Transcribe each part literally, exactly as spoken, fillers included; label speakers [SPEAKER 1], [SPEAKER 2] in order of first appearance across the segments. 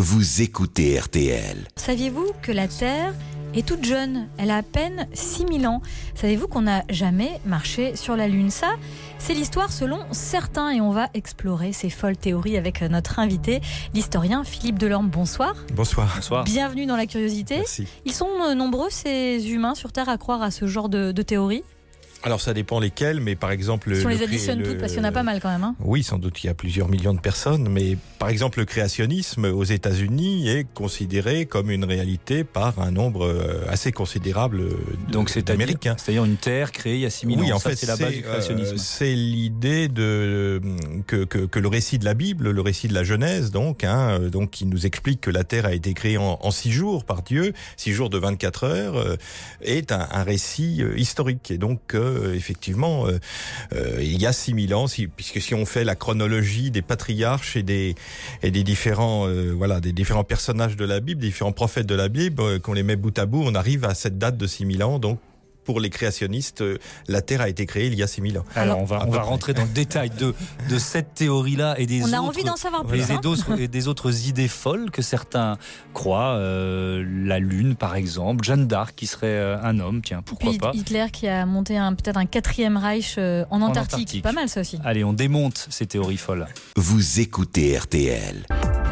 [SPEAKER 1] Vous écoutez R T L.
[SPEAKER 2] Saviez-vous que la Terre est toute jeune? Elle a à peine six mille ans. Savez-vous qu'on n'a jamais marché sur la Lune? Ça, c'est l'histoire selon certains et on va explorer ces folles théories avec notre invité, l'historien Philippe Delorme. Bonsoir.
[SPEAKER 3] Bonsoir.
[SPEAKER 4] Bonsoir.
[SPEAKER 2] Bienvenue dans la curiosité.
[SPEAKER 3] Merci.
[SPEAKER 2] Ils sont nombreux ces humains sur Terre à croire à ce genre de, de théories?
[SPEAKER 3] Alors ça dépend lesquels, mais par exemple...
[SPEAKER 2] Si on
[SPEAKER 3] le
[SPEAKER 2] les additionne
[SPEAKER 3] le,
[SPEAKER 2] toutes, parce qu'il y en a pas mal quand même. Hein.
[SPEAKER 3] Oui, sans doute il y a plusieurs millions de personnes, mais par exemple le créationnisme aux États-Unis est considéré comme une réalité par un nombre assez considérable
[SPEAKER 4] Donc c'est
[SPEAKER 3] d'Américains.
[SPEAKER 4] C'est-à-dire une Terre créée il y a six mille
[SPEAKER 3] oui,
[SPEAKER 4] ans,
[SPEAKER 3] en
[SPEAKER 4] ça
[SPEAKER 3] fait,
[SPEAKER 4] c'est la base du créationnisme.
[SPEAKER 3] Euh, c'est l'idée de, que, que, que le récit de la Bible, le récit de la Genèse, donc, hein, donc qui nous explique que la Terre a été créée en, en six jours par Dieu, six jours de vingt-quatre heures, euh, est un, un récit euh, historique. Et donc, euh, effectivement, Euh, euh, il y a six mille ans, si, puisque si on fait la chronologie des patriarches et des, et des différents, euh, voilà, des différents personnages de la Bible, des différents prophètes de la Bible, euh, qu'on les met bout à bout, on arrive à cette date de six mille ans. Donc, pour les créationnistes, la Terre a été créée il y a six mille ans.
[SPEAKER 4] Alors, on va, on va rentrer dans le détail de, de cette théorie-là et des
[SPEAKER 2] on
[SPEAKER 4] autres,
[SPEAKER 2] a envie d'en savoir plus.
[SPEAKER 4] Et,
[SPEAKER 2] Hein.
[SPEAKER 4] d'autres, et des autres idées folles que certains croient. Euh, la Lune, par exemple. Jeanne d'Arc, qui serait euh, un homme, tiens, pourquoi
[SPEAKER 2] Puis
[SPEAKER 4] pas.
[SPEAKER 2] Hitler qui a monté un, peut-être un quatrième Reich euh, en,
[SPEAKER 4] En
[SPEAKER 2] Antarctique.
[SPEAKER 4] Antarctique.
[SPEAKER 2] Pas mal ça aussi.
[SPEAKER 4] Allez, on démonte ces théories folles.
[SPEAKER 1] Vous écoutez R T L.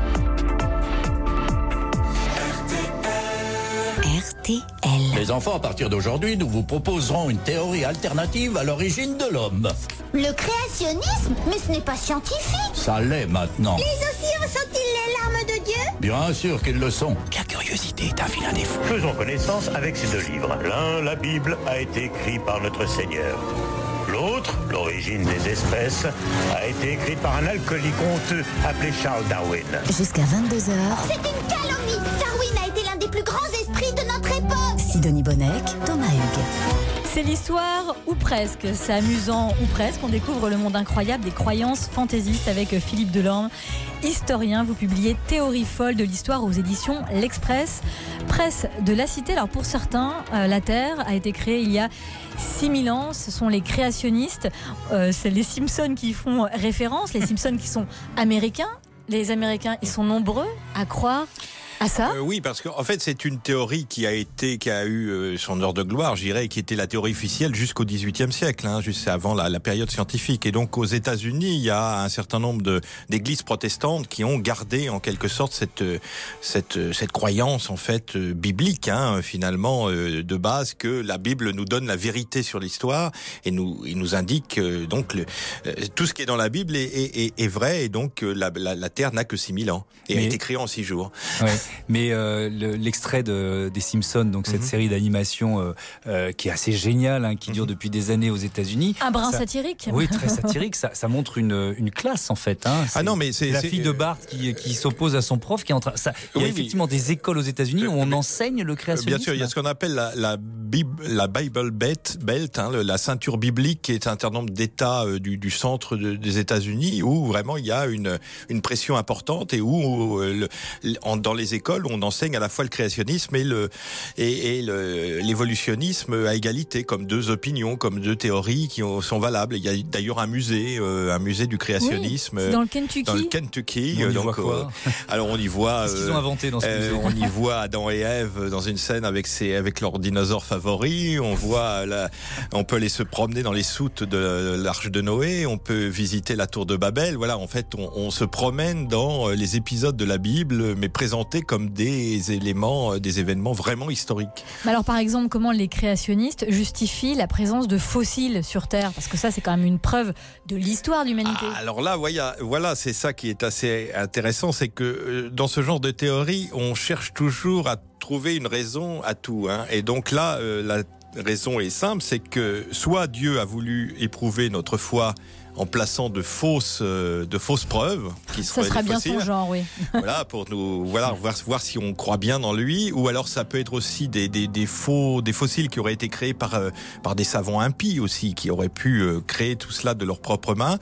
[SPEAKER 5] R T L.
[SPEAKER 6] Les enfants, à partir d'aujourd'hui, nous vous proposerons une théorie alternative à l'origine de l'homme.
[SPEAKER 7] Le créationnisme? Mais ce n'est pas scientifique.
[SPEAKER 6] Ça l'est maintenant.
[SPEAKER 7] Les océans sont-ils les larmes de Dieu?
[SPEAKER 6] Bien sûr qu'ils le sont.
[SPEAKER 1] La curiosité est un vilain défaut.
[SPEAKER 8] Faisons connaissance avec ces deux livres. L'un, la Bible, a été écrit par notre Seigneur. L'autre, l'origine des espèces, a été écrite par un alcoolique honteux appelé Charles Darwin.
[SPEAKER 5] Jusqu'à vingt-deux heures,
[SPEAKER 7] C'est une calomnie. Darwin a été l'un des plus grands esprits de notre époque.
[SPEAKER 5] Sidonie Bonnec, Thomas Hugues.
[SPEAKER 2] C'est l'histoire, ou presque, c'est amusant ou presque. On découvre le monde incroyable des croyances fantaisistes avec Philippe Delorme, historien. Vous publiez Théorie folle de l'histoire aux éditions L'Express, presse de la Cité. Alors pour certains, euh, la Terre a été créée il y a six mille ans. Ce sont les créationnistes, euh, c'est les Simpsons qui y font référence, les Simpsons qui sont américains. Les Américains, ils sont nombreux à croire à ça.
[SPEAKER 3] Euh, oui, parce qu'en fait, c'est une théorie qui a été, qui a eu euh, son heure de gloire, je dirais, qui était la théorie officielle jusqu'au dix-huitième siècle, hein, juste avant la, la période scientifique. Et donc, aux États-Unis, il y a un certain nombre de d'églises protestantes qui ont gardé, en quelque sorte, cette cette cette croyance, en fait, euh, biblique, hein, finalement, euh, de base, que la Bible nous donne la vérité sur l'histoire et nous il nous indique euh, donc le, euh, tout ce qui est dans la Bible est, est, est, est vrai, et donc euh, la, la, la Terre n'a que six mille ans et
[SPEAKER 4] Mais...
[SPEAKER 3] a été créée en six jours.
[SPEAKER 4] Ouais. Mais euh, le, l'extrait de, des Simpsons, donc cette mm-hmm. série d'animation euh, euh, qui est assez géniale, hein, qui dure depuis des années aux États-Unis.
[SPEAKER 2] Un brin
[SPEAKER 4] ça,
[SPEAKER 2] satirique.
[SPEAKER 4] Oui, très satirique. Ça, ça montre une, une classe en fait. Hein.
[SPEAKER 3] Ah non, mais c'est,
[SPEAKER 4] c'est la
[SPEAKER 3] c'est,
[SPEAKER 4] fille de Bart qui, qui s'oppose à son prof, qui est en train. Ça, il y a
[SPEAKER 3] oui,
[SPEAKER 4] effectivement
[SPEAKER 3] mais,
[SPEAKER 4] des écoles aux États-Unis où on
[SPEAKER 3] mais,
[SPEAKER 4] enseigne le créationnisme.
[SPEAKER 3] Bien sûr, il y a ce qu'on appelle la, la, Bible, la Bible Belt, belt hein, le, la ceinture biblique, qui est un certain nombre d'États euh, du, du centre de, des États-Unis où vraiment il y a une, une pression importante et où euh, le, en, dans les écoles on enseigne à la fois le créationnisme et le et, et le, l'évolutionnisme à égalité, comme deux opinions, comme deux théories qui ont, sont valables. Il y a d'ailleurs un musée, euh, un musée du créationnisme.
[SPEAKER 2] Oui, c'est dans le Kentucky.
[SPEAKER 3] Dans le Kentucky.
[SPEAKER 4] On y
[SPEAKER 3] donc,
[SPEAKER 4] voit quoi
[SPEAKER 3] euh, alors on y voit.
[SPEAKER 4] Qu'est-ce qu'ils ont inventé dans ce
[SPEAKER 3] euh,
[SPEAKER 4] musée?
[SPEAKER 3] On y voit Adam et Ève dans une scène avec ses avec leurs dinosaures favoris. On voit la, on peut aller se promener dans les soutes de l'arche de Noé. On peut visiter la tour de Babel. Voilà, en fait, on, on se promène dans les épisodes de la Bible, mais présentés comme des éléments, des événements vraiment historiques.
[SPEAKER 2] Mais alors, par exemple, comment les créationnistes justifient la présence de fossiles sur Terre? Parce que ça, c'est quand même une preuve de l'histoire de l'humanité.
[SPEAKER 3] Ah, alors là, voilà, voilà, c'est ça qui est assez intéressant, c'est que euh, dans ce genre de théorie, on cherche toujours à trouver une raison à tout, hein. Et donc là, euh, la raison est simple, c'est que soit Dieu a voulu éprouver notre foi en plaçant de fausses, euh, de fausses preuves, qui
[SPEAKER 2] ça serait bien
[SPEAKER 3] fossiles,
[SPEAKER 2] son genre, oui.
[SPEAKER 3] Voilà, pour nous, voilà, voir, voir si on croit bien dans lui, ou alors ça peut être aussi des, des, des faux, des fossiles qui auraient été créés par, euh, par des savants impies aussi, qui auraient pu euh, créer tout cela de leurs propres mains.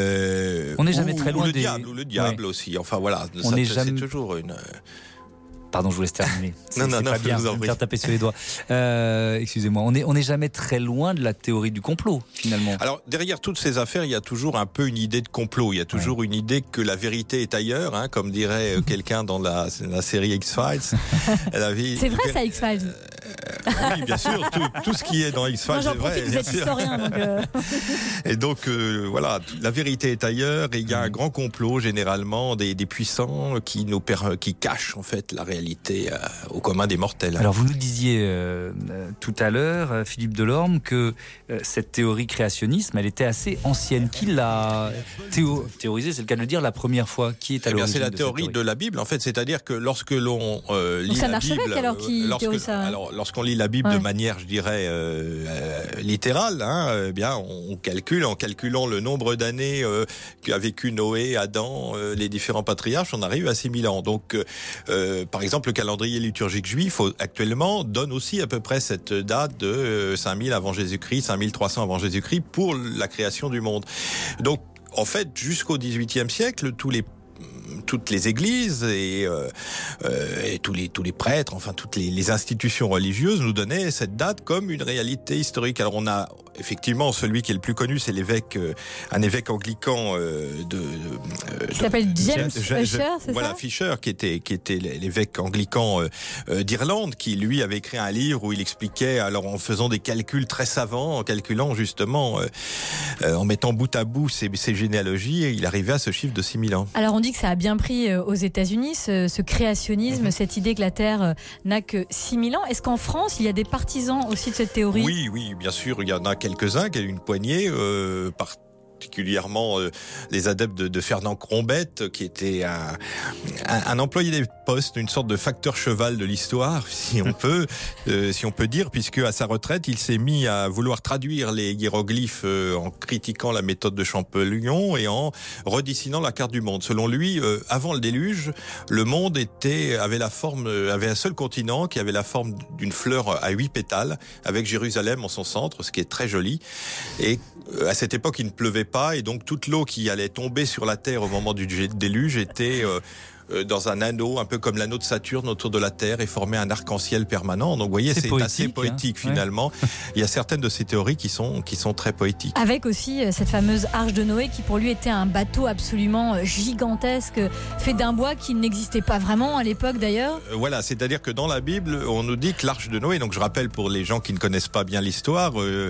[SPEAKER 3] Euh,
[SPEAKER 4] on n'est jamais
[SPEAKER 3] ou,
[SPEAKER 4] très loin
[SPEAKER 3] ou le
[SPEAKER 4] des...
[SPEAKER 3] diable, ou le diable ouais. aussi. Enfin voilà,
[SPEAKER 4] on
[SPEAKER 3] ça,
[SPEAKER 4] n'est
[SPEAKER 3] c'est
[SPEAKER 4] jamais...
[SPEAKER 3] toujours une.
[SPEAKER 4] Pardon, je vous laisse terminer. C'est,
[SPEAKER 3] non, non,
[SPEAKER 4] c'est
[SPEAKER 3] non,
[SPEAKER 4] pas bien,
[SPEAKER 3] je vous en
[SPEAKER 4] me
[SPEAKER 3] prie.
[SPEAKER 4] faire taper sur les doigts. Euh, excusez-moi, on n'est on est jamais très loin de la théorie du complot, finalement.
[SPEAKER 3] Alors, derrière toutes ces affaires, il y a toujours un peu une idée de complot. Il y a toujours ouais. une idée que la vérité est ailleurs, hein, comme dirait quelqu'un dans la, la série X-Files. La vie,
[SPEAKER 2] c'est vrai, ça, X-Files
[SPEAKER 3] euh, Oui, bien sûr. Tout, tout ce qui est dans X-Files,
[SPEAKER 2] Moi, j'en
[SPEAKER 3] c'est vrai.
[SPEAKER 2] Profite, vous êtes historien, donc euh...
[SPEAKER 3] Et donc, euh, voilà, la vérité est ailleurs. Et il y a un grand complot, généralement, des, des puissants qui nous per... qui cachent, en fait, la réalité euh, au commun des mortels.
[SPEAKER 4] Alors, vous nous disiez euh, tout à l'heure, Philippe Delorme, que euh, cette théorie créationnisme, elle était assez ancienne. Qui l'a théo... théorisée, c'est le cas de le dire, la première fois? Qui est à
[SPEAKER 3] eh bien,
[SPEAKER 4] l'origine
[SPEAKER 3] c'est la
[SPEAKER 4] de
[SPEAKER 3] théorie,
[SPEAKER 4] théorie
[SPEAKER 3] de la Bible, en fait. C'est-à-dire que lorsque l'on euh, lit
[SPEAKER 2] donc, c'est un
[SPEAKER 3] la
[SPEAKER 2] archevêque,
[SPEAKER 3] Bible...
[SPEAKER 2] alors, qui
[SPEAKER 3] lorsque,
[SPEAKER 2] théorise ça, hein.
[SPEAKER 3] alors, lorsqu'on lit la Bible
[SPEAKER 2] ouais.
[SPEAKER 3] de manière, je dirais, euh, euh, littérale, hein, eh bien, on calcule, en calculant le nombre d'années euh, qu'a vécu Noé, Adam, euh, les différents patriarches, on arrive à six mille ans. Donc, euh, par exemple, le calendrier liturgique juif, actuellement, donne aussi à peu près cette date de euh, cinq mille avant Jésus-Christ, cinq mille trois cents avant Jésus-Christ, pour la création du monde. Donc, en fait, jusqu'au dix-huitième siècle, tous les toutes les églises et, euh, euh, et tous les tous les prêtres, enfin toutes les, les institutions religieuses nous donnaient cette date comme une réalité historique. Alors on a effectivement celui qui est le plus connu, c'est l'évêque, euh, un évêque anglican euh, de, de
[SPEAKER 2] euh, qui s'appelle James Fisher, c'est
[SPEAKER 3] voilà,
[SPEAKER 2] ça
[SPEAKER 3] Fisher, qui était qui était l'évêque anglican euh, euh, d'Irlande, qui lui avait écrit un livre où il expliquait, alors en faisant des calculs très savants, en calculant justement, euh, euh, en mettant bout à bout ces, ces généalogies, il arrivait à ce chiffre de six mille ans.
[SPEAKER 2] Alors on dit que ça a bien pris aux États-Unis, ce, ce créationnisme, mmh. cette idée que la Terre n'a que six mille ans. Est-ce qu'en France, il y a des partisans aussi de cette théorie ?
[SPEAKER 3] Oui, oui, bien sûr, il y en a quelques-uns, une poignée, euh, par particulièrement euh, les adeptes de, de Fernand Crombette, qui était un, un, un employé des postes, une sorte de facteur cheval de l'histoire, si on peut, euh, si on peut dire, puisque à sa retraite, il s'est mis à vouloir traduire les hiéroglyphes euh, en critiquant la méthode de Champollion et en redessinant la carte du monde. Selon lui, euh, avant le déluge, le monde était avait la forme, avait un seul continent qui avait la forme d'une fleur à huit pétales, avec Jérusalem en son centre, ce qui est très joli. Et euh, à cette époque, il ne pleuvait pas, et donc toute l'eau qui allait tomber sur la terre au moment du déluge était euh, dans un anneau, un peu comme l'anneau de Saturne autour de la Terre, et formait un arc-en-ciel permanent. Donc vous voyez, c'est, c'est poétique, assez poétique, hein, finalement. Ouais. Il y a certaines de ces théories qui sont, qui sont très poétiques.
[SPEAKER 2] Avec aussi cette fameuse arche de Noé qui pour lui était un bateau absolument gigantesque, fait d'un bois qui n'existait pas vraiment à l'époque d'ailleurs.
[SPEAKER 3] Euh, voilà, c'est-à-dire que dans la Bible, on nous dit que l'arche de Noé, donc je rappelle pour les gens qui ne connaissent pas bien l'histoire, euh,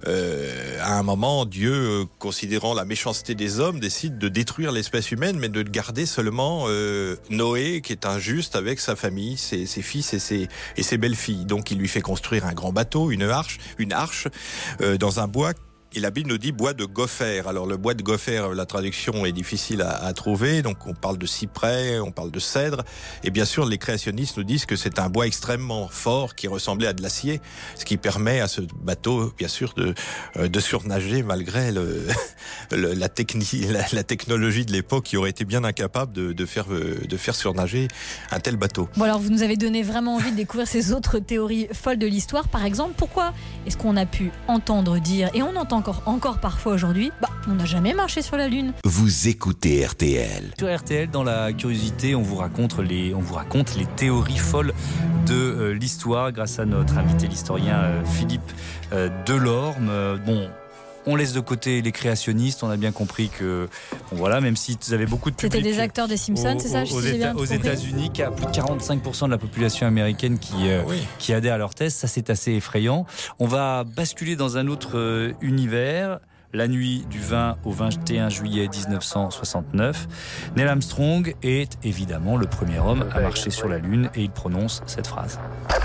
[SPEAKER 3] euh, à un moment, Dieu, euh, considérant la méchanceté des hommes, décide de détruire l'espèce humaine, mais de garder seulement... Euh, Noé, qui est un juste, avec sa famille, ses, ses fils et ses, et ses belles-filles. Donc il lui fait construire un grand bateau, une arche, une arche euh, dans un bois. Et la Bible nous dit bois de gopher. Alors le bois de gopher, la traduction est difficile à, à trouver. Donc on parle de cyprès, on parle de cèdre. Et bien sûr, les créationnistes nous disent que c'est un bois extrêmement fort qui ressemblait à de l'acier, ce qui permet à ce bateau, bien sûr, de, de surnager malgré le, le, la, techni, la, la technologie de l'époque qui aurait été bien incapable de, de, faire, de faire surnager un tel bateau.
[SPEAKER 2] Bon alors vous nous avez donné vraiment envie de découvrir ces autres théories folles de l'histoire. Par exemple, pourquoi est-ce qu'on a pu entendre dire, et on entend Encore, encore parfois aujourd'hui, bah, on n'a jamais marché sur la Lune.
[SPEAKER 1] Vous écoutez R T L.
[SPEAKER 4] Sur R T L, dans la curiosité, on vous raconte les, on vous raconte les théories folles de euh, l'histoire grâce à notre invité, l'historien euh, Philippe euh, Delorme. Euh, bon, on laisse de côté les créationnistes, on a bien compris que, bon, voilà, même si vous avez beaucoup de public...
[SPEAKER 2] C'était des acteurs des Simpsons, c'est ça,
[SPEAKER 4] aux,
[SPEAKER 2] si j'ai bien
[SPEAKER 4] Éta- aux États-Unis, qui a plus de quarante-cinq pour cent de la population américaine qui, euh, oui. qui adhère à leur thèse. Ça, c'est assez effrayant. On va basculer dans un autre euh, univers. La nuit du vingt au vingt et un juillet dix-neuf cent soixante-neuf, Neil Armstrong est évidemment le premier homme à marcher sur la Lune, et il prononce cette phrase.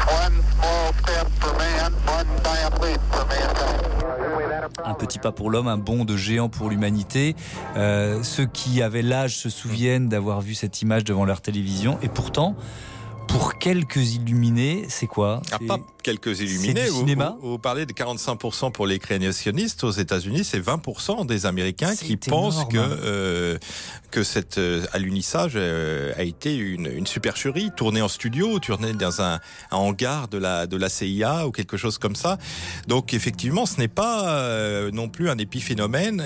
[SPEAKER 4] Un petit pas pour l'homme, un bond de géant pour l'humanité. Euh, ceux qui avaient l'âge se souviennent d'avoir vu cette image devant leur télévision, et pourtant, pour quelques illuminés, c'est quoi ?
[SPEAKER 3] Ah,
[SPEAKER 4] c'est...
[SPEAKER 3] pas quelques illuminés.
[SPEAKER 4] C'est du
[SPEAKER 3] vous,
[SPEAKER 4] cinéma.
[SPEAKER 3] Vous, vous parlez de quarante-cinq pour cent pour les créationnistes. Aux États-Unis, c'est vingt pour cent des Américains
[SPEAKER 4] c'est
[SPEAKER 3] qui
[SPEAKER 4] énorme.
[SPEAKER 3] pensent que euh, que cet euh, alunissage euh, a été une, une supercherie, tournée en studio, tournée dans un, un hangar de la de la C I A ou quelque chose comme ça. Donc effectivement, ce n'est pas euh, non plus un épiphénomène. Et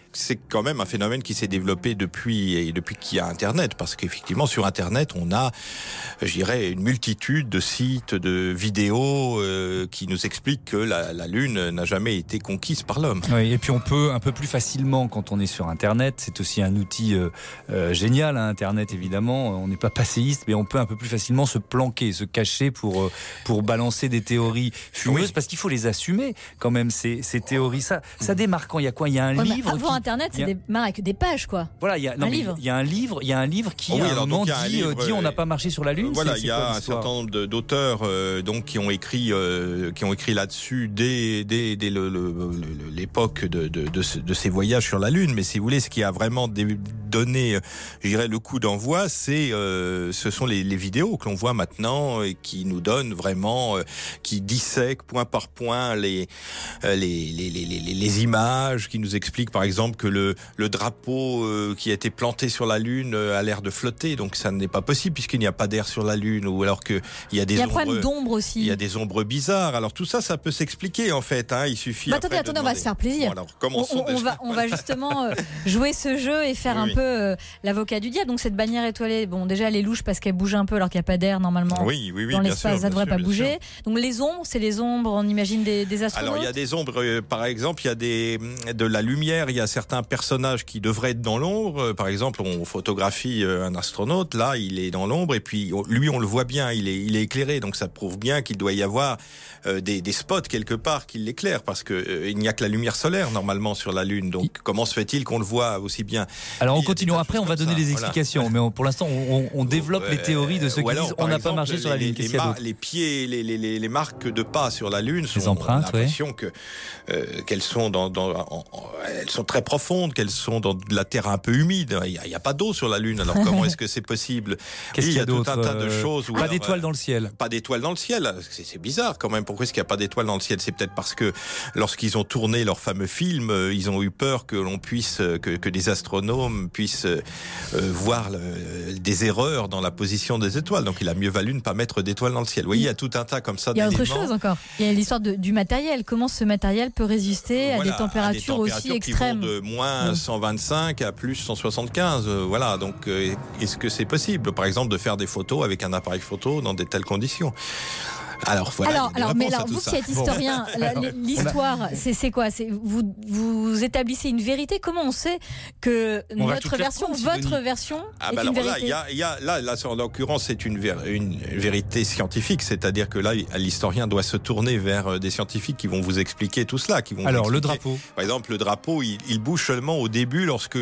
[SPEAKER 3] c'est quand même un phénomène qui s'est développé depuis, depuis qu'il y a Internet, parce qu'effectivement, sur Internet, on a, je dirais, une multitude de sites, de vidéos euh, qui nous expliquent que la, la Lune n'a jamais été conquise par l'homme.
[SPEAKER 4] Oui, et puis on peut un peu plus facilement, quand on est sur Internet, c'est aussi un outil euh, euh, génial, hein, Internet évidemment, on n'est pas passéiste, mais on peut un peu plus facilement se planquer, se cacher pour, euh, pour balancer des théories fumeuses, oui. Parce qu'il faut les assumer quand même, ces, ces théories. Ça, ça démarre quand il y a quoi ? Il y a un
[SPEAKER 2] ouais,
[SPEAKER 4] livre.
[SPEAKER 2] Avant
[SPEAKER 4] qui,
[SPEAKER 2] Internet, c'est
[SPEAKER 4] a...
[SPEAKER 2] démarre avec des pages, quoi.
[SPEAKER 4] Voilà, il y a, non,
[SPEAKER 2] un
[SPEAKER 4] mais
[SPEAKER 2] livre.
[SPEAKER 4] Il y a un livre, il y a un livre qui,
[SPEAKER 3] oh oui,
[SPEAKER 4] à un moment, dit, un livre,
[SPEAKER 3] dit
[SPEAKER 4] on n'a pas marché sur la Lune.
[SPEAKER 3] Voilà,
[SPEAKER 4] c'est,
[SPEAKER 3] il y a un certain nombre de, d'auteurs euh, donc qui ont écrit, euh, qui ont écrit là-dessus dès, dès, dès le, le, le, l'époque de, de, de, de ces voyages sur la Lune. Mais si vous voulez, ce qui a vraiment donné, je dirais, le coup d'envoi, c'est, euh, ce sont les, les vidéos que l'on voit maintenant et qui nous donnent vraiment, euh, qui dissèquent point par point les, les, les, les, les, les images, qui nous expliquent par exemple que le, le drapeau euh, qui a été planté sur la Lune euh, a l'air de flotter. Donc ça n'est pas possible puisqu'il n'y a pas d'air sur la Lune, ou alors qu'il y a des
[SPEAKER 2] il y a
[SPEAKER 3] ombres,
[SPEAKER 2] problème d'ombre aussi.
[SPEAKER 3] Il y a des ombres bizarres. Alors tout ça, ça peut s'expliquer en fait. Hein. Il suffit.
[SPEAKER 2] Bah, attendez, attendez, on va se faire plaisir.
[SPEAKER 3] Bon, alors,
[SPEAKER 2] on, on, on, va, on va justement euh, jouer ce jeu et faire oui, un oui. peu euh, l'avocat du diable. Donc cette bannière étoilée, bon déjà elle est louche parce qu'elle bouge un peu alors qu'il n'y a pas d'air normalement.
[SPEAKER 3] Oui, oui, oui,
[SPEAKER 2] dans l'espace,
[SPEAKER 3] sûr,
[SPEAKER 2] ça ne devrait
[SPEAKER 3] sûr,
[SPEAKER 2] pas bouger.
[SPEAKER 3] Sûr.
[SPEAKER 2] Donc les ombres, c'est les ombres, on imagine des, des astronautes.
[SPEAKER 3] Alors il y a des ombres, euh, par exemple, il y a des de la lumière. Il y a certains personnages qui devraient être dans l'ombre. Euh, par exemple, on photographie euh, un astronaute. Là, il est dans l'ombre et puis lui, on le voit bien. Il est, il est éclairé. Donc ça prouve bien qu'il doit y avoir euh, des, des spots quelque part qui l'éclairent, parce que euh, il n'y a que la lumière solaire normalement sur la Lune. Donc il... comment se fait-il qu'on le voit aussi bien?
[SPEAKER 4] Alors on continue. Après, on va donner ça. les explications. Voilà. Mais on, pour l'instant, on, on développe euh, les théories de ceux qui alors, disent on n'a pas marché les, sur la Lune.
[SPEAKER 3] Les, les, mar- les pieds, les, les, les, les marques de pas sur la Lune sont.
[SPEAKER 4] Les empreintes,
[SPEAKER 3] on a l'impression ouais. que euh, qu'elles sont dans, dans en, en, elles sont très profondes, qu'elles sont dans de la terre un peu humide. Il n'y a, a pas d'eau sur la Lune. Alors comment est-ce que c'est possible?
[SPEAKER 4] Qu'est-ce
[SPEAKER 3] il
[SPEAKER 4] qu'il y a,
[SPEAKER 3] y a tout un tas de
[SPEAKER 4] euh,
[SPEAKER 3] choses. Où
[SPEAKER 4] pas
[SPEAKER 3] alors,
[SPEAKER 4] d'étoiles dans le ciel.
[SPEAKER 3] Pas d'étoiles dans le ciel. C'est, c'est bizarre quand même. Pourquoi est-ce qu'il n'y a pas d'étoiles dans le ciel? C'est peut-être parce que lorsqu'ils ont tourné leur fameux film, ils ont eu peur que l'on puisse, que, que des astronomes puissent euh, voir le, des erreurs dans la position des étoiles. Donc il a mieux valu ne pas mettre d'étoiles dans le ciel. Vous voyez, il y a tout un tas comme ça d'éléments.
[SPEAKER 2] Il y a autre chose encore. Il y a l'histoire de, du matériel. Comment ce matériel peut résister
[SPEAKER 3] voilà,
[SPEAKER 2] à des températures,
[SPEAKER 3] à des températures
[SPEAKER 2] aussi extrêmes.
[SPEAKER 3] Qui vont de moins cent vingt-cinq à plus cent soixante-quinze. Euh, voilà. Donc euh, est-ce que c'est possible, par exemple, de faire des photos avec un appareil photo dans de telles conditions? Alors, voilà,
[SPEAKER 2] alors, alors mais alors, vous
[SPEAKER 3] ça.
[SPEAKER 2] qui êtes historien, bon. la, l'histoire, a... c'est, c'est quoi? C'est, vous, vous établissez une vérité. Comment on sait que on votre version, compte, votre Denis. version ah, est bah une alors, vérité?
[SPEAKER 3] Là, y a, y a, là, là, en l'occurrence, c'est une, ver, une vérité scientifique. C'est-à-dire que là, l'historien doit se tourner vers des scientifiques qui vont vous expliquer tout cela. Qui vont
[SPEAKER 4] alors, le drapeau.
[SPEAKER 3] Par exemple, le drapeau, il, il bouge seulement au début lorsque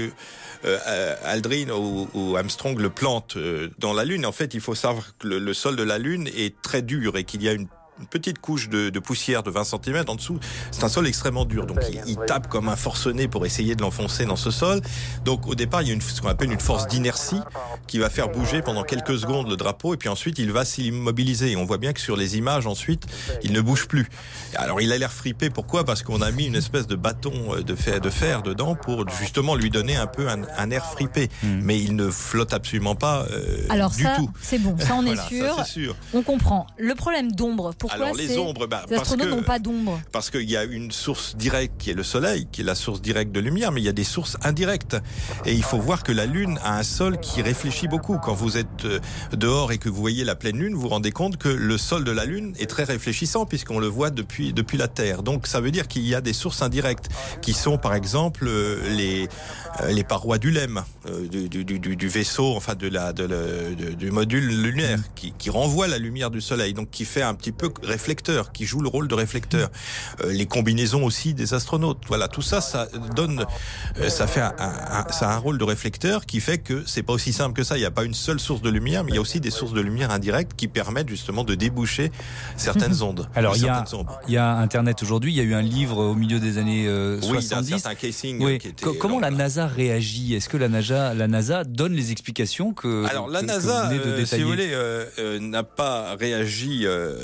[SPEAKER 3] euh, Aldrin ou, ou Armstrong le plante euh, dans la Lune. En fait, il faut savoir que le, le sol de la Lune est très dur et qu'il y a une une petite couche de, de poussière de vingt centimètres en dessous. C'est un sol extrêmement dur. Donc, il, il tape comme un forcené pour essayer de l'enfoncer dans ce sol. Donc, au départ, il y a une, ce qu'on appelle une force d'inertie qui va faire bouger pendant quelques secondes le drapeau et puis ensuite, il va s'immobiliser. Et on voit bien que sur les images, ensuite, il ne bouge plus. Alors, il a l'air fripé. Pourquoi? Parce qu'on a mis une espèce de bâton de fer, de fer dedans pour justement lui donner un peu un, un air fripé. Mmh. Mais il ne flotte absolument pas euh,
[SPEAKER 2] Alors
[SPEAKER 3] du
[SPEAKER 2] ça,
[SPEAKER 3] tout.
[SPEAKER 2] C'est bon. Ça, on est,
[SPEAKER 3] voilà,
[SPEAKER 2] sûr.
[SPEAKER 3] Ça, c'est sûr.
[SPEAKER 2] On comprend. Le problème d'ombre, pourquoi
[SPEAKER 3] Alors, les
[SPEAKER 2] c'est...
[SPEAKER 3] ombres, bah,
[SPEAKER 2] les astronautes
[SPEAKER 3] parce que,
[SPEAKER 2] n'ont pas d'ombre.
[SPEAKER 3] Parce qu'il y a une source directe qui est le Soleil, qui est la source directe de lumière, mais il y a des sources indirectes. Et il faut voir que la Lune a un sol qui réfléchit beaucoup. Quand vous êtes dehors et que vous voyez la pleine Lune, vous vous rendez compte que le sol de la Lune est très réfléchissant puisqu'on le voit depuis, depuis la Terre. Donc ça veut dire qu'il y a des sources indirectes qui sont par exemple les, les parois du lemme, du, du, du, du vaisseau, enfin de la, de la, de, du module lunaire qui, qui renvoie la lumière du Soleil, donc qui fait un petit peu réflecteur, qui joue le rôle de réflecteur. Euh, les combinaisons aussi des astronautes. Voilà, tout ça, ça donne, euh, ça fait un, un, ça a un rôle de réflecteur qui fait que c'est pas aussi simple que ça. Il n'y a pas une seule source de lumière, mais il y a aussi des sources de lumière indirectes qui permettent justement de déboucher certaines ondes.
[SPEAKER 4] Alors, il y a, il y a Internet aujourd'hui. Il y a eu un livre au milieu des années euh,
[SPEAKER 3] oui,
[SPEAKER 4] soixante-dix.
[SPEAKER 3] Oui, d'un casing.
[SPEAKER 4] Oui.
[SPEAKER 3] Qui était,
[SPEAKER 4] Comment
[SPEAKER 3] alors,
[SPEAKER 4] la NASA réagit? Est-ce que la NASA, la NASA donne les explications que
[SPEAKER 3] Alors, la
[SPEAKER 4] que,
[SPEAKER 3] NASA,
[SPEAKER 4] que vous venez de
[SPEAKER 3] euh,
[SPEAKER 4] détailler?
[SPEAKER 3] si vous voulez, euh, euh, n'a pas réagi, euh,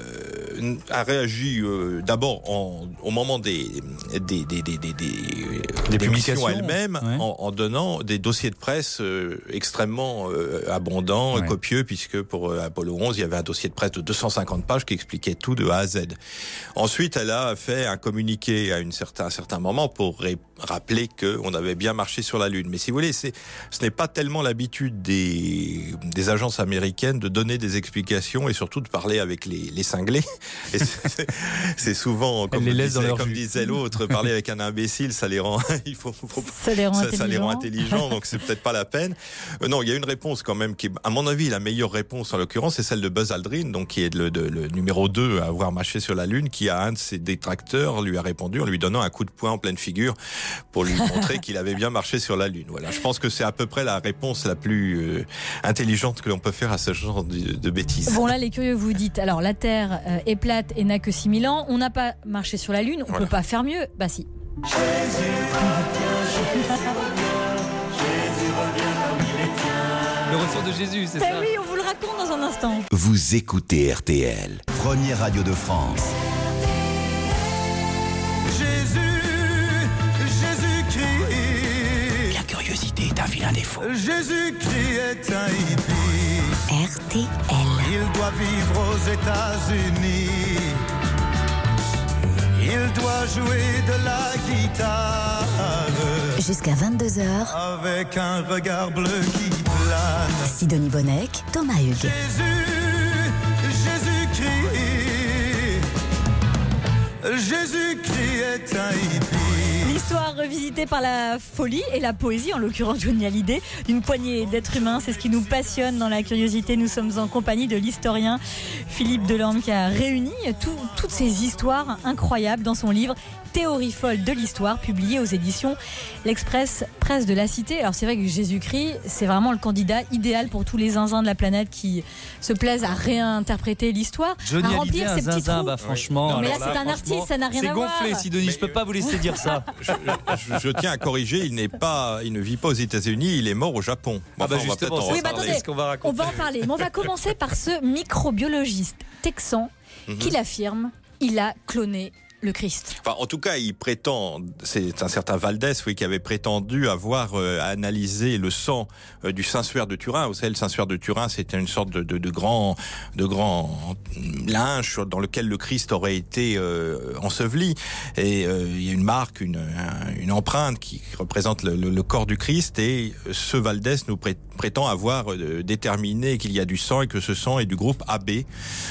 [SPEAKER 3] a réagi euh, d'abord en, au moment des des des des des, des,
[SPEAKER 4] des
[SPEAKER 3] publications elles-mêmes,
[SPEAKER 4] ouais.
[SPEAKER 3] en, en donnant des dossiers de presse euh, extrêmement euh, abondants, ouais. copieux, puisque pour euh, Apollo onze, il y avait un dossier de presse de deux cent cinquante pages qui expliquait tout de A à Z. Ensuite, elle a fait un communiqué à une certain, un certain moment pour ré, rappeler qu'on avait bien marché sur la Lune. Mais si vous voulez, c'est, ce n'est pas tellement l'habitude des, des agences américaines de donner des explications et surtout de parler avec les, les cinglés. Et c'est, c'est souvent, comme,
[SPEAKER 4] les
[SPEAKER 3] disait, comme disait l'autre, parler avec un imbécile, ça les rend, il faut, faut
[SPEAKER 2] ça les rend
[SPEAKER 3] ça,
[SPEAKER 2] intelligents.
[SPEAKER 3] Ça les rend intelligents, donc c'est peut-être pas la peine. Euh, non, il y a une réponse quand même qui est, à mon avis, la meilleure réponse en l'occurrence, c'est celle de Buzz Aldrin, donc qui est le, de, le numéro deux à avoir marché sur la Lune, qui a un de ses détracteurs lui a répondu en lui donnant un coup de poing en pleine figure pour lui montrer qu'il avait bien marché sur la Lune. Voilà, je pense que c'est à peu près la réponse la plus euh, intelligente que l'on peut faire à ce genre de, de bêtises.
[SPEAKER 2] Bon là, les curieux, vous dites, alors la Terre euh, est plate et n'a que six mille ans, on n'a pas marché sur la Lune, on
[SPEAKER 3] voilà.
[SPEAKER 2] peut pas faire mieux. Bah si.
[SPEAKER 9] Jésus revient, Jésus revient comme il est bien.
[SPEAKER 4] Le retour de Jésus, c'est
[SPEAKER 2] Eh
[SPEAKER 4] ça?
[SPEAKER 2] oui, on vous le raconte dans un instant.
[SPEAKER 1] Vous écoutez R T L, première radio de France.
[SPEAKER 6] La curiosité est un vilain défaut.
[SPEAKER 9] Jésus-Christ est un hippie.
[SPEAKER 5] R T L.
[SPEAKER 9] Il doit vivre aux États-Unis. Il doit jouer de la guitare.
[SPEAKER 5] Jusqu'à vingt-deux heures.
[SPEAKER 9] Avec un regard bleu qui plane.
[SPEAKER 5] Sidonie Bonnec, Thomas Hugues.
[SPEAKER 9] Jésus, Jésus-Christ. Jésus-Christ est un hippie.
[SPEAKER 2] L'histoire revisitée par la folie et la poésie, en l'occurrence Johnny Hallyday, d'une poignée d'êtres humains, c'est ce qui nous passionne dans la curiosité. Nous sommes en compagnie de l'historien Philippe Delorme qui a réuni tout, toutes ces histoires incroyables dans son livre Théorie folle de l'histoire, publié aux éditions L'Express Presse de la Cité. Alors c'est vrai que Jésus-Christ, c'est vraiment le candidat idéal pour tous les zinzins de la planète qui se plaisent à réinterpréter l'histoire,
[SPEAKER 4] Johnny
[SPEAKER 2] à remplir
[SPEAKER 4] Hallyday,
[SPEAKER 2] ces
[SPEAKER 4] un
[SPEAKER 2] petits
[SPEAKER 4] zinzin,
[SPEAKER 2] trous.
[SPEAKER 4] bah franchement.
[SPEAKER 2] Non, mais là,
[SPEAKER 4] alors
[SPEAKER 2] c'est un
[SPEAKER 4] franchement,
[SPEAKER 2] artiste, ça n'a rien
[SPEAKER 4] c'est
[SPEAKER 2] à voir.
[SPEAKER 4] gonflé, Sidonie,
[SPEAKER 3] Mais
[SPEAKER 4] je peux pas vous laisser dire ça.
[SPEAKER 3] Je, je, je tiens à corriger, il n'est pas, il ne vit pas aux États-Unis, il est mort au Japon.
[SPEAKER 4] Ah bah
[SPEAKER 3] Enfin, on va
[SPEAKER 4] justement,
[SPEAKER 3] peut-être en
[SPEAKER 2] Oui, bah
[SPEAKER 3] reparler.
[SPEAKER 2] attendez,
[SPEAKER 4] ce qu'on va raconter.
[SPEAKER 2] on va en parler. Mais on va commencer par ce microbiologiste texan
[SPEAKER 3] Mhm.
[SPEAKER 2] qui l'affirme, il a cloné le Christ.
[SPEAKER 3] Enfin, en tout cas, il prétend, c'est un certain Valdès, oui, qui avait prétendu avoir euh, analysé le sang euh, du Saint-Suaire de Turin. Vous savez, le Saint-Suaire de Turin, c'était une sorte de, de, de grand, de grand linge dans lequel le Christ aurait été euh, enseveli. Et euh, il y a une marque, une, un, une empreinte qui représente le, le, le corps du Christ. Et ce Valdès nous pré prétend avoir euh, déterminé qu'il y a du sang et que ce sang est du groupe A B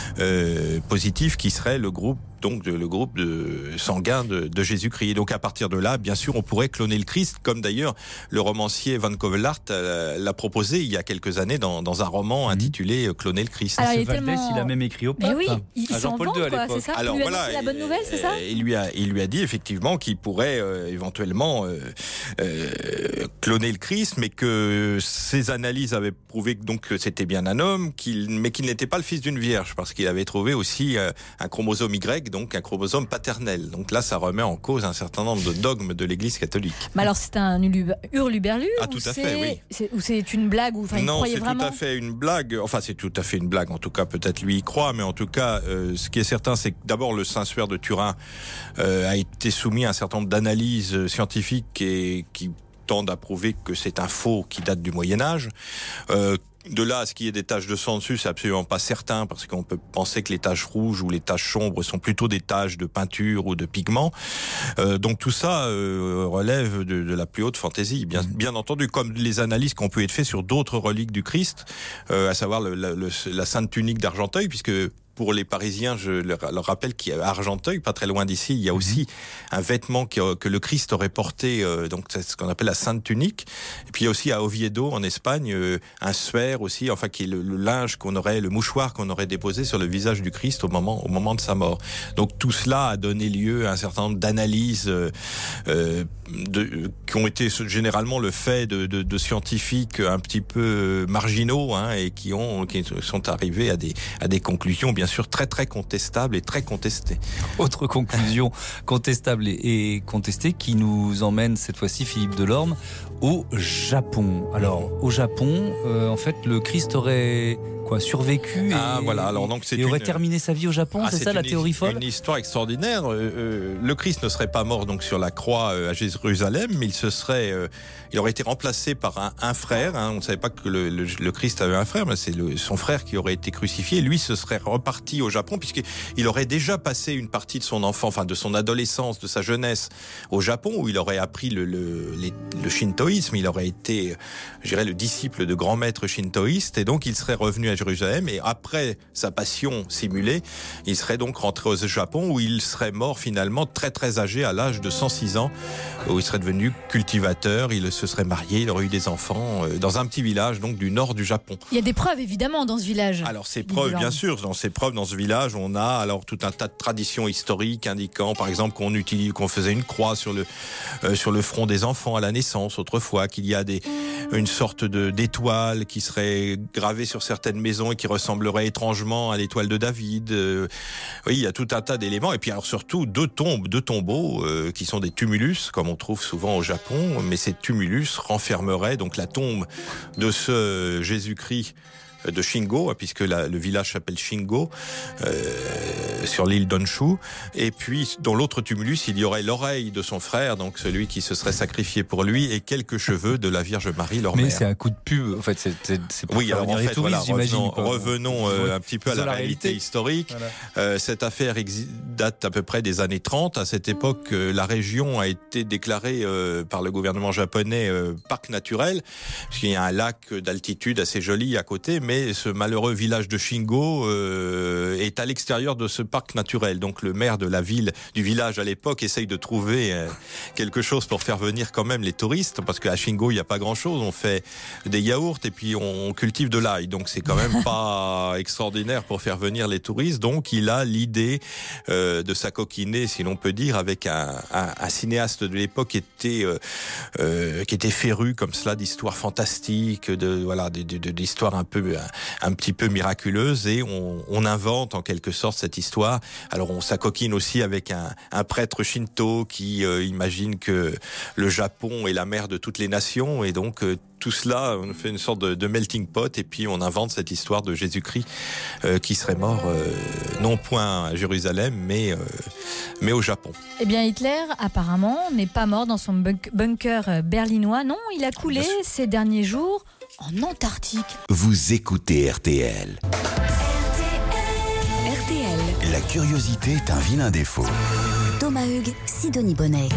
[SPEAKER 3] euh, positif, qui serait le groupe donc de, le groupe de sanguin de, de Jésus-Christ. Et donc à partir de là, bien sûr, on pourrait cloner le Christ, comme d'ailleurs le romancier Van Covelart euh, l'a proposé il y a quelques années dans, dans un roman mmh. intitulé euh, Cloner le Christ.
[SPEAKER 2] Alors,
[SPEAKER 4] Ce
[SPEAKER 2] il,
[SPEAKER 4] Valdès,
[SPEAKER 2] tellement...
[SPEAKER 4] il a même écrit au pape.
[SPEAKER 2] Mais oui, il, il
[SPEAKER 4] à
[SPEAKER 2] s'en
[SPEAKER 4] Jean-Paul
[SPEAKER 2] vante,
[SPEAKER 4] deux à
[SPEAKER 2] quoi,
[SPEAKER 4] l'époque.
[SPEAKER 2] c'est ça.
[SPEAKER 3] Alors
[SPEAKER 2] il lui a
[SPEAKER 3] voilà,
[SPEAKER 2] dit, c'est la bonne nouvelle, c'est ça.
[SPEAKER 3] Il lui a, il lui a dit effectivement qu'il pourrait euh, éventuellement euh, euh, cloner le Christ, mais que ses analyses avaient prouvé que donc que c'était bien un homme, qu'il, mais qu'il n'était pas le fils d'une vierge, parce qu'il avait trouvé aussi euh, un chromosome Y, donc un chromosome paternel. Donc là, ça remet en cause un certain nombre de dogmes de l'Église catholique.
[SPEAKER 2] Mais alors, c'est un hurluberlu
[SPEAKER 3] Ah, tout à fait, oui.
[SPEAKER 2] C'est, ou c'est une blague, ou enfin, il
[SPEAKER 3] non,
[SPEAKER 2] croyait
[SPEAKER 3] c'est
[SPEAKER 2] vraiment.
[SPEAKER 3] tout à fait une blague. Enfin, c'est tout à fait une blague. En tout cas, peut-être lui y croit, mais en tout cas, euh, ce qui est certain, c'est que d'abord le Saint-Suaire de Turin euh, a été soumis à un certain nombre d'analyses scientifiques et qui tendent à prouver que c'est un faux qui date du Moyen Âge. Euh, De là à ce qu'il y ait des taches de sang dessus, c'est absolument pas certain, parce qu'on peut penser que les taches rouges ou les taches sombres sont plutôt des taches de peinture ou de pigments. Euh, donc tout ça euh, relève de, de la plus haute fantaisie, bien, bien entendu, comme les analyses qui ont pu être faites sur d'autres reliques du Christ, euh, à savoir le, le, le, la sainte tunique d'Argenteuil, puisque pour les Parisiens, je leur rappelle qu'il y a Argenteuil, pas très loin d'ici, il y a aussi un vêtement que, que le Christ aurait porté, euh, donc c'est ce qu'on appelle la Sainte Tunique. Et puis il y a aussi à Oviedo, en Espagne, euh, un suaire aussi, enfin qui est le, le linge qu'on aurait, le mouchoir qu'on aurait déposé sur le visage du Christ au moment, au moment de sa mort. Donc tout cela a donné lieu à un certain nombre d'analyses euh, euh, de, qui ont été généralement le fait de, de, de scientifiques un petit peu marginaux, hein, et qui ont, qui sont arrivés à des, à des conclusions bien sûr très très contestable et très contestée.
[SPEAKER 4] Autre conclusion contestable et, et contestée qui nous emmène cette fois-ci, Philippe Delorme, au Japon. Alors au Japon, euh, en fait, le Christ aurait quoi survécu et,
[SPEAKER 3] ah, voilà. Alors, donc, c'est
[SPEAKER 4] et aurait
[SPEAKER 3] une...
[SPEAKER 4] terminé sa vie au Japon, ah, c'est, c'est ça la théorie folle?
[SPEAKER 3] Une histoire extraordinaire. Euh, euh, le Christ ne serait pas mort donc sur la croix euh, à Jérusalem, mais il se serait, euh, il aurait été remplacé par un, un frère. Hein. On ne savait pas que le, le, le Christ avait un frère, mais c'est le, son frère qui aurait été crucifié. Lui se serait reparti parti au Japon, puisqu'il aurait déjà passé une partie de son enfant, enfin de son adolescence, de sa jeunesse au Japon, où il aurait appris le, le, le, le shintoïsme. Il aurait été, je dirais, le disciple de grands maîtres shintoïstes, et donc il serait revenu à Jérusalem, et après sa passion simulée, il serait donc rentré au Japon, où il serait mort finalement très très âgé, à l'âge de cent six ans, où il serait devenu cultivateur, il se serait marié, il aurait eu des enfants, euh, dans un petit village donc du nord du Japon.
[SPEAKER 2] Il y a des preuves évidemment dans ce village.
[SPEAKER 3] Alors ces preuves, bien sûr, dans ces preuves dans ce village, on a alors tout un tas de traditions historiques indiquant, par exemple, qu'on utilise, qu'on faisait une croix sur le euh, sur le front des enfants à la naissance autrefois, qu'il y a des une sorte de d'étoile qui serait gravée sur certaines maisons et qui ressemblerait étrangement à l'étoile de David. Euh, oui, il y a tout un tas d'éléments, et puis alors surtout deux tombes, deux tombeaux euh, qui sont des tumulus, comme on trouve souvent au Japon, mais ces tumulus renfermeraient donc la tombe de ce Jésus-Christ de Shingo, puisque la, le village s'appelle Shingo, euh, sur l'île d'Honshu. Et puis, dans l'autre tumulus, il y aurait l'oreille de son frère, donc celui qui se serait sacrifié pour lui, et quelques cheveux de la Vierge Marie, leur
[SPEAKER 4] Mais
[SPEAKER 3] mère.
[SPEAKER 4] c'est un coup de pub, en fait, c'est, c'est, c'est pour
[SPEAKER 3] oui,
[SPEAKER 4] faire
[SPEAKER 3] alors
[SPEAKER 4] venir
[SPEAKER 3] en
[SPEAKER 4] les
[SPEAKER 3] fait,
[SPEAKER 4] touristes,
[SPEAKER 3] voilà,
[SPEAKER 4] j'imagine.
[SPEAKER 3] revenons,
[SPEAKER 4] Quoi.
[SPEAKER 3] revenons euh, un petit peu à la, la réalité, réalité historique. Voilà. Euh, cette affaire exi- date à peu près des années trente. À cette époque, euh, la région a été déclarée euh, par le gouvernement japonais euh, parc naturel, puisqu'il y a un lac d'altitude assez joli à côté, mais ce malheureux village de Shingo euh, est à l'extérieur de ce parc naturel. Donc le maire de la ville, du village à l'époque, essaye de trouver euh, quelque chose pour faire venir quand même les touristes, parce qu'à Shingo il n'y a pas grand chose. On fait des yaourts et puis on cultive de l'ail, donc c'est quand même pas extraordinaire pour faire venir les touristes. Donc il a l'idée euh, de s'acoquiner, si l'on peut dire, avec un, un, un cinéaste de l'époque qui était euh, euh, qui était féru comme cela d'histoires fantastiques, de voilà, de, de, de, d'histoires un peu un, un petit peu miraculeuses, et on, on invente en quelque sorte cette histoire. Alors on s'acoquine aussi avec un, un prêtre shinto qui euh, imagine que le Japon est la mère de toutes les nations, et donc euh, tout cela, on fait une sorte de, de melting pot, et puis on invente cette histoire de Jésus-Christ euh, qui serait mort euh, non point à Jérusalem, mais, euh, mais au Japon.
[SPEAKER 2] Eh bien, Hitler, apparemment, n'est pas mort dans son bunker berlinois. Non, il a coulé ces derniers jours en Antarctique.
[SPEAKER 1] Vous écoutez R T L.
[SPEAKER 5] R T L.
[SPEAKER 1] La curiosité est un vilain défaut.
[SPEAKER 5] Thomas Hugues, Sidonie Bonnec.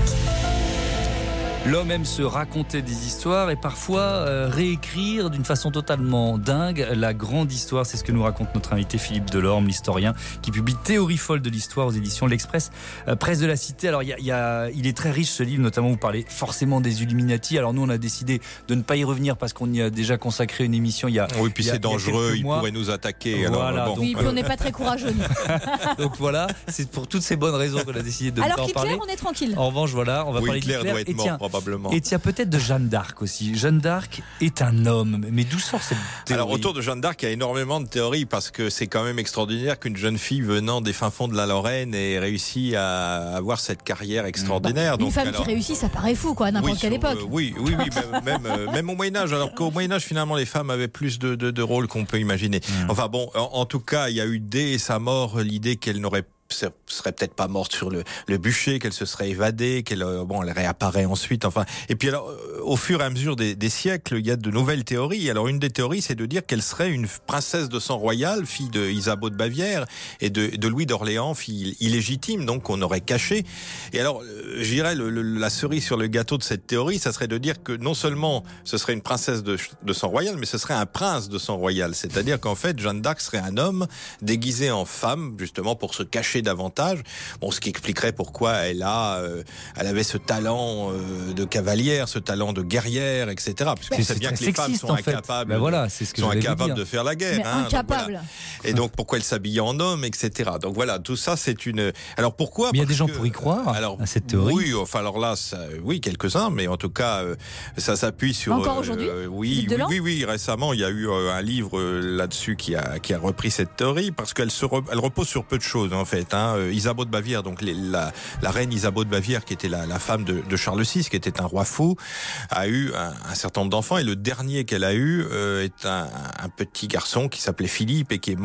[SPEAKER 4] L'homme aime se raconter des histoires et parfois euh, réécrire d'une façon totalement dingue la grande histoire. C'est ce que nous raconte notre invité Philippe Delorme, l'historien, qui publie Théorie folle de l'histoire aux éditions L'Express, euh, presse de la Cité. Alors, y a, y a, il est très riche ce livre, notamment vous parlez forcément des Illuminati. Alors nous, on a décidé de ne pas y revenir parce qu'on y a déjà consacré une émission il y a
[SPEAKER 3] Oui, puis
[SPEAKER 4] il y a,
[SPEAKER 3] c'est dangereux, il pourrait nous attaquer.
[SPEAKER 4] Voilà,
[SPEAKER 3] alors, bon.
[SPEAKER 2] Oui, puis on n'est pas très courageux.
[SPEAKER 4] Donc voilà, c'est pour toutes ces bonnes raisons qu'on a décidé de
[SPEAKER 2] alors
[SPEAKER 4] ne pas en parler.
[SPEAKER 2] Alors Hitler, on est tranquille.
[SPEAKER 4] En revanche, voilà, on va
[SPEAKER 3] oui,
[SPEAKER 4] parler
[SPEAKER 3] Hitler
[SPEAKER 4] d'Hitler.
[SPEAKER 3] doit être
[SPEAKER 4] Et
[SPEAKER 3] mort,
[SPEAKER 4] tiens,
[SPEAKER 3] probablement.
[SPEAKER 4] Et tiens, peut-être de Jeanne d'Arc aussi. Jeanne d'Arc est un homme. Mais d'où sort cette théorie ?
[SPEAKER 3] Alors, autour de Jeanne d'Arc, il y a énormément de théories, parce que c'est quand même extraordinaire qu'une jeune fille venant des fins fonds de la Lorraine ait réussi à avoir cette carrière extraordinaire.
[SPEAKER 2] Une
[SPEAKER 3] Donc,
[SPEAKER 2] femme
[SPEAKER 3] alors...
[SPEAKER 2] qui réussit, ça paraît fou, quoi, à n'importe
[SPEAKER 3] oui,
[SPEAKER 2] quelle
[SPEAKER 3] sur,
[SPEAKER 2] époque.
[SPEAKER 3] Euh, oui, oui, oui, même, même, euh, même au Moyen-Âge. Alors qu'au Moyen-Âge, finalement, les femmes avaient plus de, de, de rôles qu'on peut imaginer. Mmh. Enfin bon, en, en tout cas, il y a eu dès sa mort l'idée qu'elle n'aurait serait peut-être pas morte sur le, le bûcher, qu'elle se serait évadée, qu'elle bon, elle réapparaît ensuite. Enfin, et puis alors, au fur et à mesure des, des siècles, il y a de nouvelles théories. Alors, une des théories, c'est de dire qu'elle serait une princesse de sang royal, fille de Isabeau de Bavière et de, de Louis d'Orléans, fille illégitime, donc qu'on aurait cachée. Et alors, je dirais le, le, la cerise sur le gâteau de cette théorie, ça serait de dire que non seulement ce serait une princesse de, de sang royal, mais ce serait un prince de sang royal. C'est-à-dire qu'en fait, Jeanne d'Arc serait un homme déguisé en femme, justement pour se cacher davantage. Bon, ce qui expliquerait pourquoi elle a, euh, elle avait ce talent euh, de cavalière, ce talent de guerrière, et cetera. Parce que c'est bien que les femmes sont incapables,
[SPEAKER 4] ben voilà, c'est ce que
[SPEAKER 3] sont incapables
[SPEAKER 4] dire.
[SPEAKER 3] de faire la guerre.
[SPEAKER 2] Mais
[SPEAKER 3] hein,
[SPEAKER 2] incapables.
[SPEAKER 3] Donc voilà. Et donc pourquoi elle s'habillait en homme, et cetera. Donc voilà, tout ça c'est une. Alors pourquoi ?
[SPEAKER 4] Mais il y a des gens
[SPEAKER 3] que...
[SPEAKER 4] pour y croire
[SPEAKER 3] alors,
[SPEAKER 4] à cette théorie.
[SPEAKER 3] Oui, enfin alors là, ça, oui, quelques-uns, mais en tout cas, euh, ça s'appuie sur.
[SPEAKER 2] Encore aujourd'hui
[SPEAKER 3] euh, oui, oui, oui, oui, récemment, il y a eu euh, un livre euh, là-dessus qui a qui a repris cette théorie, parce qu'elle se re... elle repose sur peu de choses en fait. Hein. Euh, Isabeau de Bavière, donc les, la, la reine Isabeau de Bavière, qui était la, la femme de, de Charles six, qui était un roi fou, a eu un, un certain nombre d'enfants, et le dernier qu'elle a eu euh, est un, un petit garçon qui s'appelait Philippe et qui est mort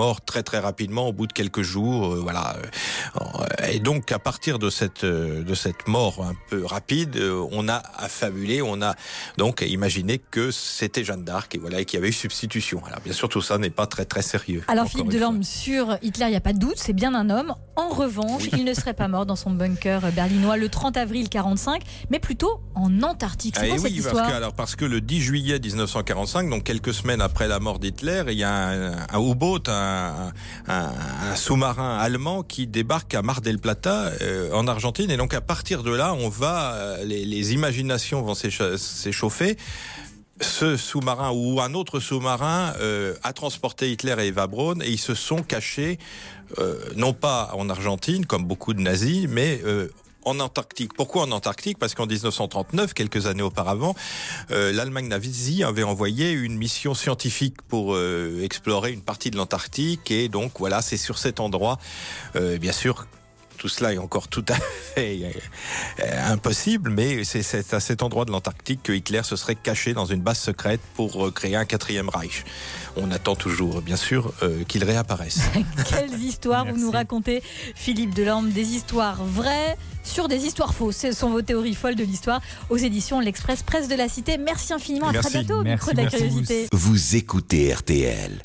[SPEAKER 3] mort très très rapidement, au bout de quelques jours. Euh, voilà. Et donc à partir de cette de cette mort un peu rapide, on a affabulé, on a donc imaginé que c'était Jeanne d'Arc et voilà, et qu'il y avait eu substitution. Alors bien sûr, tout ça n'est pas très très sérieux.
[SPEAKER 2] Alors Philippe Delorme, sur Hitler, il n'y a pas de doute, c'est bien un homme. En revanche, oui. il ne serait pas mort dans son bunker berlinois le trente avril quarante-cinq, mais plutôt en Antarctique. C'est
[SPEAKER 3] ah,
[SPEAKER 2] quoi
[SPEAKER 3] oui,
[SPEAKER 2] cette histoire
[SPEAKER 3] parce que, alors, parce que le dix juillet dix-neuf cent quarante-cinq, donc quelques semaines après la mort d'Hitler, il y a un, un U-boat, un, un, un sous-marin allemand qui débarque à Mar del Plata euh, en Argentine, et donc à partir de là, on va, euh, les, les imaginations vont s'échauffer. Ce sous-marin ou un autre sous-marin euh, a transporté Hitler et Eva Braun, et ils se sont cachés, euh, non pas en Argentine comme beaucoup de nazis, mais euh, en Antarctique. Pourquoi en Antarctique ? Parce qu'en dix-neuf cent trente-neuf, quelques années auparavant, euh, l'Allemagne nazie avait envoyé une mission scientifique pour euh, explorer une partie de l'Antarctique, et donc voilà, c'est sur cet endroit, euh, bien sûr. Tout cela est encore tout à fait euh, impossible, mais c'est, c'est à cet endroit de l'Antarctique que Hitler se serait caché dans une base secrète pour euh, créer un quatrième Reich. On attend toujours, bien sûr, euh, qu'il réapparaisse.
[SPEAKER 2] Quelles histoires Merci. Vous nous racontez, Philippe Delorme, des histoires vraies sur des histoires fausses. Ce sont vos théories folles de l'histoire aux éditions L'Express Presse de la Cité. Merci infiniment,
[SPEAKER 3] merci.
[SPEAKER 2] À très bientôt au
[SPEAKER 4] merci,
[SPEAKER 2] micro de la curiosité.
[SPEAKER 1] Vous écoutez R T L.